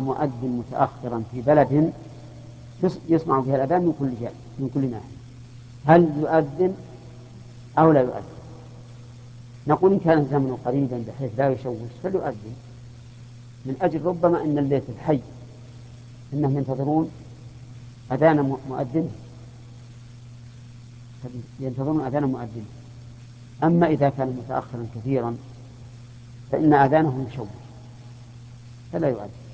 المؤذن متأخرا في بلد يسمع فيها الأذان من كل جانب من كل ناحية، هل يؤذن أو لا يؤذن؟ نقول إن كان الزمن قريبا بحيث لا يشوش فليؤذن، من أجل ربما أن البيت الحي إنهم ينتظرون أذان مؤذنه، ينتظرون أذان مؤذنه. أما إذا كان متأخرا كثيرا فإن أذانه يشوش فلا يؤذن.